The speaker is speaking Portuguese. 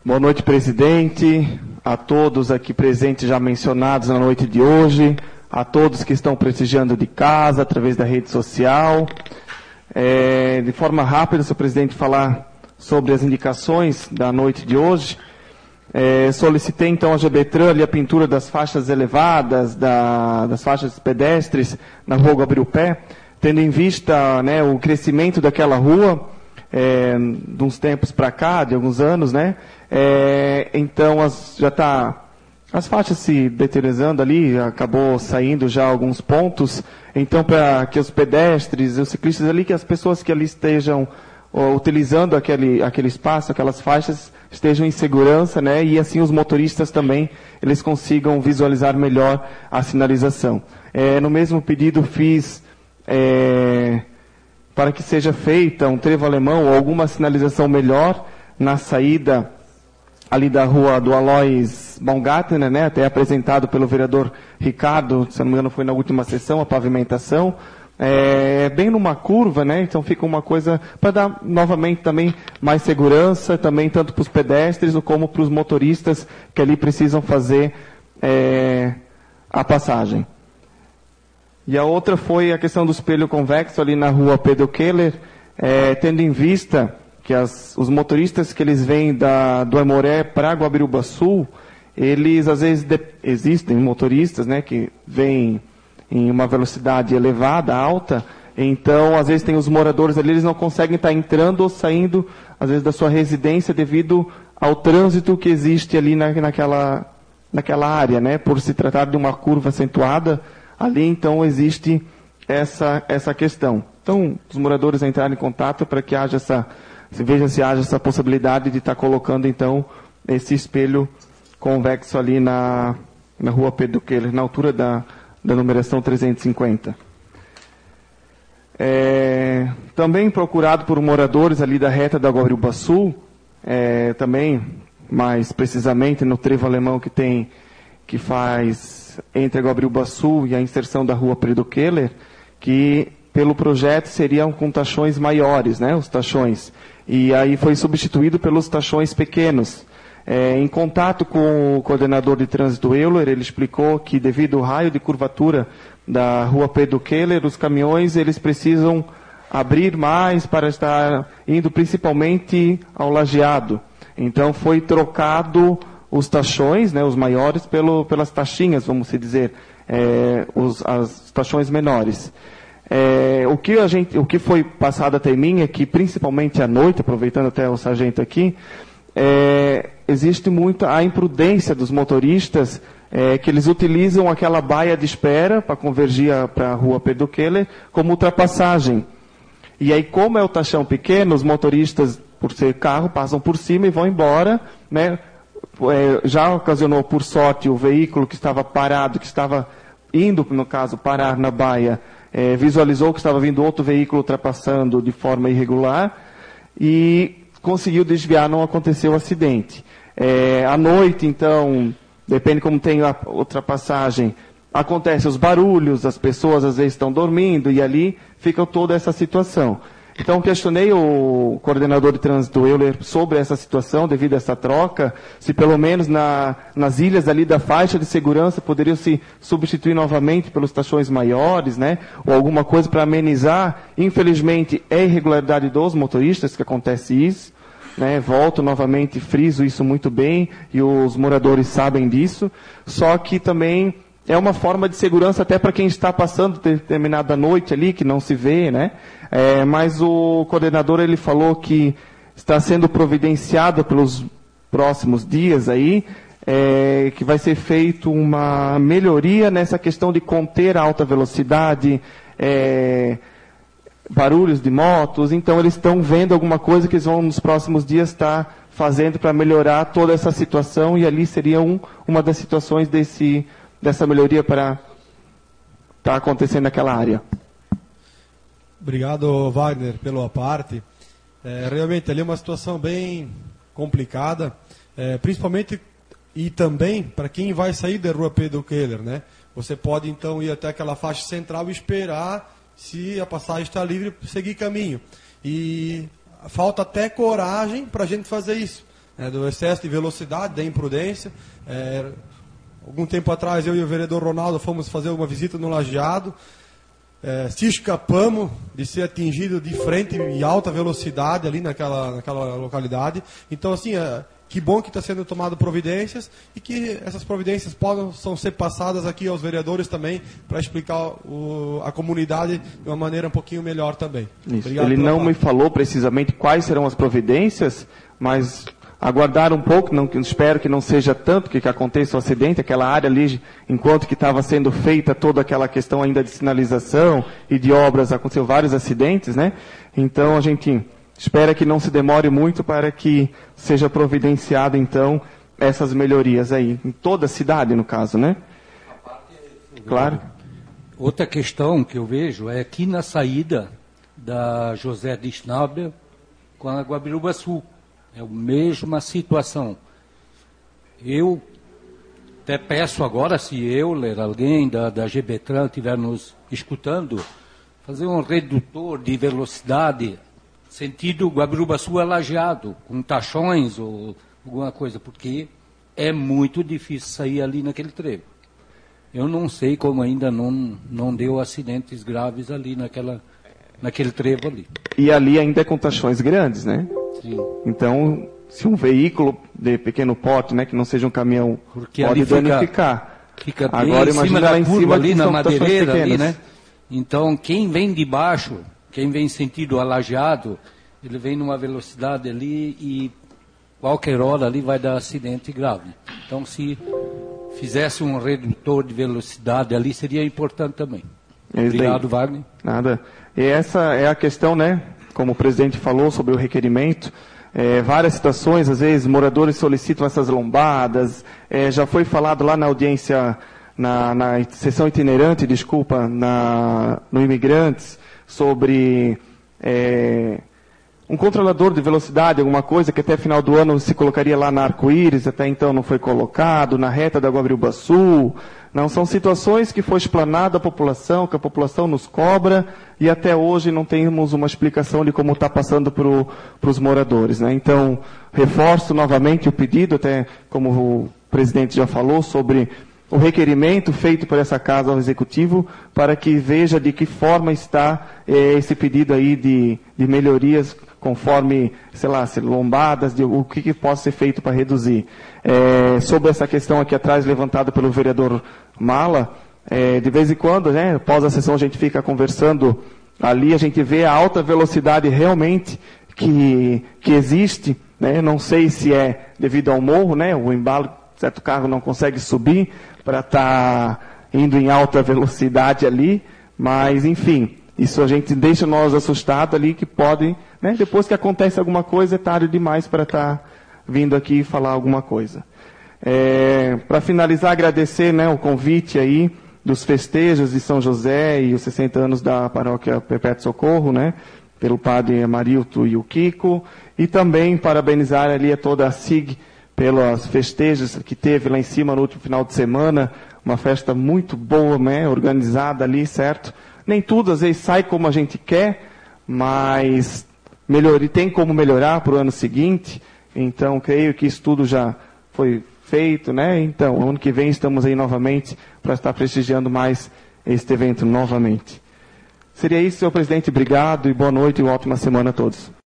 Boa noite, presidente, a todos aqui presentes já mencionados na noite de hoje, a todos que estão prestigiando de casa, através da rede social. De forma rápida, senhor presidente, falar sobre as indicações da noite de hoje. Solicitei, então, a GBTRAN ali a pintura das faixas elevadas, das faixas pedestres na rua Guabirupé, tendo em vista, né, o crescimento daquela rua, de uns tempos para cá, de alguns anos, né? Então, já está as faixas se deteriorando ali, acabou saindo já alguns pontos. Então, para que os pedestres, os ciclistas ali, que as pessoas que ali estejam utilizando aquele espaço, aquelas faixas, estejam em segurança, né? E assim os motoristas também, eles consigam visualizar melhor a sinalização. No mesmo pedido fiz para que seja feita um trevo alemão ou alguma sinalização melhor na saída ali da rua do Alois Baumgartner, né, até apresentado pelo vereador Ricardo, se não me engano foi na última sessão, a pavimentação, bem numa curva, né, então fica uma coisa para dar novamente também mais segurança, também tanto para os pedestres como para os motoristas que ali precisam fazer a passagem. E a outra foi a questão do espelho convexo ali na rua Pedro Keller, tendo em vista que os motoristas que eles vêm do Aimoré para Guabiruba Sul, eles às vezes existem motoristas, né, que vêm em uma velocidade elevada, alta, então às vezes tem os moradores ali, eles não conseguem estar entrando ou saindo, às vezes, da sua residência devido ao trânsito que existe ali naquela área, né, por se tratar de uma curva acentuada. Ali, então, existe essa questão. Então, os moradores entrarem em contato para que veja se haja essa possibilidade de estar colocando, então, esse espelho convexo ali na rua Pedro Keller, na altura da numeração 350. Também procurado por moradores ali da reta da Guabiruba Sul, também, mais precisamente, no trevo alemão que faz entre a Guabiruba Sul e a inserção da rua Pedro Keller, que pelo projeto seriam com tachões maiores, né, os tachões. E aí foi substituído pelos tachões pequenos. Em contato com o coordenador de trânsito Euler, ele explicou que devido ao raio de curvatura da rua Pedro Keller, os caminhões eles precisam abrir mais para estar indo principalmente ao lajeado. Então foi trocado os tachões, né, os maiores, pelas taxinhas, vamos dizer, as tachões menores. O que foi passado até mim é que, principalmente à noite, aproveitando até o sargento aqui, existe muita a imprudência dos motoristas, que eles utilizam aquela baia de espera para convergir para a rua Pedro Keller como ultrapassagem. E aí, como é o taxão pequeno, os motoristas, por ser carro, passam por cima e vão embora, né? Já ocasionou, por sorte, o veículo que estava parado, que estava indo, no caso, parar na baia, visualizou que estava vindo outro veículo ultrapassando de forma irregular e conseguiu desviar, não aconteceu o acidente. À noite, então, depende como tem a ultrapassagem, acontecem os barulhos, as pessoas às vezes estão dormindo e ali fica toda essa situação. Então, questionei o coordenador de trânsito Euler sobre essa situação, devido a essa troca, se pelo menos nas ilhas ali da faixa de segurança poderiam se substituir novamente pelos tachões maiores, né? Ou alguma coisa para amenizar. Infelizmente, é irregularidade dos motoristas que acontece isso, né? Volto novamente, friso isso muito bem, e os moradores sabem disso. Só que também é uma forma de segurança até para quem está passando determinada noite ali, que não se vê, né? Mas o coordenador, ele falou que está sendo providenciado pelos próximos dias aí, que vai ser feito uma melhoria nessa questão de conter a alta velocidade, barulhos de motos. Então, eles estão vendo alguma coisa que eles vão, nos próximos dias, estar fazendo para melhorar toda essa situação, e ali seria uma das situações dessa melhoria para estar acontecendo naquela área. Obrigado, Wagner, pela parte. Realmente ali é uma situação bem complicada, principalmente e também para quem vai sair da rua Pedro Keller, né? Você pode então ir até aquela faixa central e esperar, se a passagem está livre, seguir caminho. E falta até coragem para a gente fazer isso. né, do excesso de velocidade, da imprudência. Algum tempo atrás, eu e o vereador Ronaldo fomos fazer uma visita no Lajeado. Se escapamos de ser atingido de frente em alta velocidade ali naquela localidade. Então, assim, que bom que está sendo tomado providências e que essas providências possam ser passadas aqui aos vereadores também para explicar a comunidade de uma maneira um pouquinho melhor também. Ele não me falou precisamente quais serão as providências, mas aguardar um pouco, espero que não seja tanto que aconteça o acidente, aquela área ali, enquanto que estava sendo feita toda aquela questão ainda de sinalização e de obras, aconteceu vários acidentes, né? Então a gente espera que não se demore muito para que seja providenciado, então, essas melhorias aí, em toda a cidade, no caso, né? Claro. Outra questão que eu vejo é aqui na saída da José de Schnabel com a Guabiruba Sul. É a mesma situação. Eu até peço agora, se Euler, alguém da GBTran estiver nos escutando, fazer um redutor de velocidade sentido Guabiruba Sul a Lajeado, com tachões ou alguma coisa, porque é muito difícil sair ali naquele trevo. Eu não sei como ainda não deu acidentes graves ali naquele trevo ali. E ali ainda é com tachões grandes, né? Sim. Então, se um veículo de pequeno porte, né, que não seja um caminhão, porque pode danificar. Fica bem agora em cima imagina da lá em curva cima ali, na madeireira ali, né? pequenas. Então, quem vem de baixo, quem vem sentido alajeado, ele vem numa velocidade ali e qualquer hora ali vai dar acidente grave. Então, se fizesse um redutor de velocidade ali, seria importante também. Obrigado, Wagner. Nada. E essa é a questão, né? Como o presidente falou sobre o requerimento, várias situações, às vezes moradores solicitam essas lombadas, já foi falado lá na audiência, na sessão itinerante, no Imigrantes, sobre um controlador de velocidade, alguma coisa que até final do ano se colocaria lá na Arco-Íris, até então não foi colocado, na reta da Guabiruba Sul. Não, são situações que foi explanada a população, que a população nos cobra, e até hoje não temos uma explicação de como está passando para os moradores, né? Então, reforço novamente o pedido, até como o presidente já falou, sobre o requerimento feito por essa casa ao Executivo, para que veja de que forma está esse pedido aí de melhorias, conforme, sei lá, lombadas, o que possa ser feito para reduzir. Sobre essa questão aqui atrás, levantada pelo vereador Mala, de vez em quando, né, após a sessão a gente fica conversando ali, a gente vê a alta velocidade realmente que existe, né, não sei se é devido ao morro, né, o embalo, certo carro não consegue subir para estar indo em alta velocidade ali, mas enfim, isso a gente deixa nós assustados ali, que podem, né, depois que acontece alguma coisa, é tarde demais para estar vindo aqui falar alguma coisa. Para finalizar, agradecer, né, o convite aí dos festejos de São José e os 60 anos da paróquia Perpétuo Socorro, né, pelo padre Amarilto e o Kiko, e também parabenizar ali a toda a SIG pelos festejos que teve lá em cima no último final de semana, uma festa muito boa, né, organizada ali, certo? Nem tudo às vezes sai como a gente quer, mas tem como melhorar para o ano seguinte. Então, creio que isso tudo já foi feito, né? Então, ano que vem estamos aí novamente para estar prestigiando mais este evento novamente. Seria isso, senhor presidente. Obrigado e boa noite e uma ótima semana a todos.